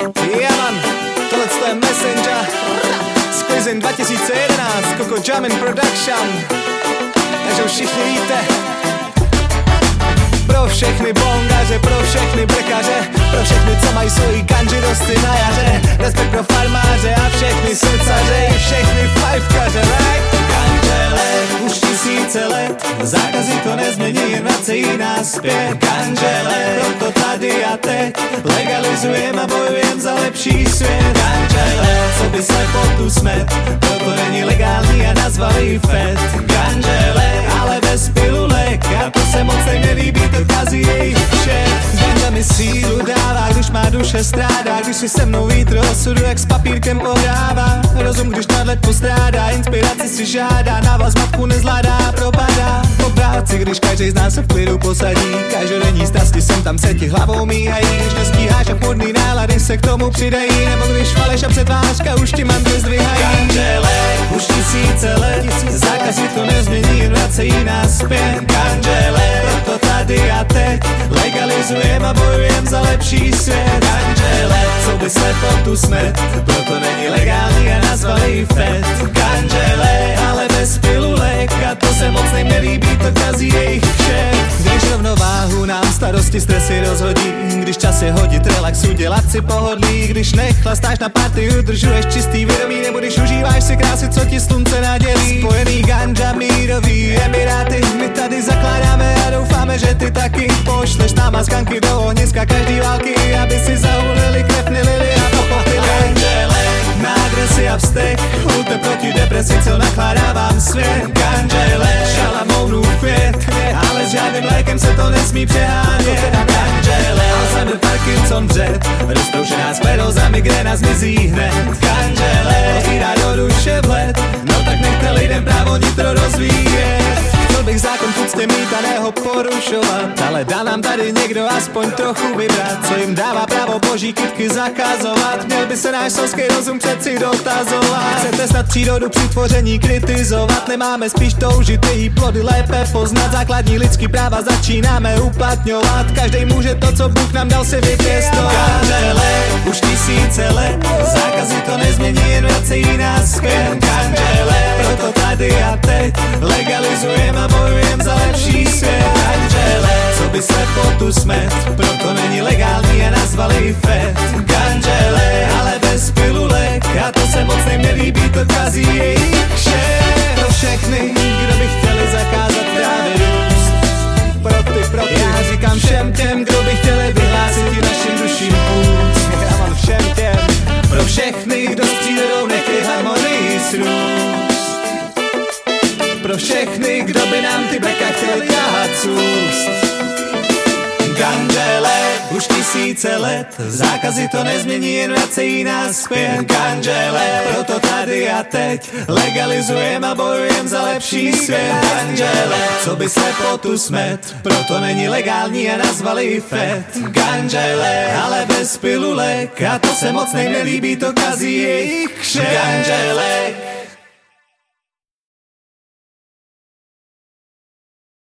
Jaman, tohleto je Messenger z Quizen 2011, Coco Jamin Production. Takže už všichni víte. Pro všechny bongaře, pro všechny brkaře, pro všechny, co mají svojí kanži dosty na jaře. Respekt pro farmáře a všechny srdcaře i všechny fajfkaře, right? Kanžele, už tisíce let, zákazy to nezmění, jen vracejí nás zpět. Kanžele, proto tady a teď legalizujem a bojujem za lepší svět. Kanžele, co by slepotu smet, proto není legální a nazvali fet. Kanžele, ale bez pilulek, a to se moc nelíbí, to kazí jejich šéf. Ganja mi sílu dává, když má duše strádá, když si se mnou vítr osudu, jak s papírkem pohrává. Rozum, když nadhled postrádá, inspiraci si žádá, návaz matku nezvládá, propadá. Po práci, když každý z nás se v klidu posadí, každodenní strasti sem tam se ti hlavou míhají. Když nestíháš a podný nálady se k tomu přidají, nebo když faleš a předvážka už ti mandry zdvihají. Kanžele, už tisíce let, zákazy to nezmění, jen vracejí nás zpět. Kanžele, proto tady a teď legalizujem a bojujem za lepší svět. Kanžele, co by slepotu smet, proto není legální a nazvali fet. Kanžele, ale bez pilulek, a to se moc nelíbí, to kazí jejich šéf. Když rovnováhu nám starosti, stresy rozhodí, když čas je hodit, relaxu, dělat si pohodlí. Když nechlastáš na party, udržuješ čistý vědomí, nebo když užíváš si krásy, co ti slunce nadělí. Spojený ganja, mírový Emiráty, my tady zakládáme a doufáme, že ty taky pošleš náma skanky do ohniska každý války, aby si zahulili, krev nilili a pochopili. Kanžele, na agresi a vztek, ulte proti depresi, co nakládávám svět. Kanžele, šalamounův květ, ale s žádným lékem se to nesmí přehánět. Kanžele, Alzheimer, Parkinson, břet, roztroušená skleróza, migrena zmizí hned. Kanžele, otvírá do duše vhled, no tak nechte lidem právo nitro rozvíjet. Chtěl bych zákon v úctě mít a ne ho porušovat, ale dá nám tady někdo aspoň trochu vybrat, co jim dává právo boží kytky zakazovat. Měl by se náš selský rozum přeci dotazovat. Chcete snad přírodu při tvoření kritizovat, nemáme spíš toužit její plody lépe poznat. Základní lidský práva začínáme uplatňovat, každej může to, co Bůh nám dal, si vypěstovat. Kanžele, už tisíce let, zákazy to nezmění, jen vracejí nás zpět. Kanžele, proto tady a teď legalizujeme a bojujem za lepší svět. Kanžele, co by slepotu smet, proto není legální a nazvali fet. Kanžele, ale bez pilulek, a to se moc nelíbí, to kazí jejich šéf. Pro všechny, kdo by chtěli zakázat právě růst, pro ty, já říkám všem těm, kdo by chtěli vyhlásit i našim duším půst. Já mám všem těm, pro všechny, kdo s přírodou nechtějí harmonii srůst. Pro všechny, kdo by nám ty bleka chtěli tahat z úst. Kanžele, už tisíce let, zákazy to nezmění, jen vracejí nás zpět. Kanžele, proto tady a teď legalizujem a bojujem za lepší svět. Kanžele, co by slepotu smet, proto není legální a nazvali fet. Kanžele, ale bez pilulek, a to se moc nelíbí, to kazí jejich kšeft. Kanžele,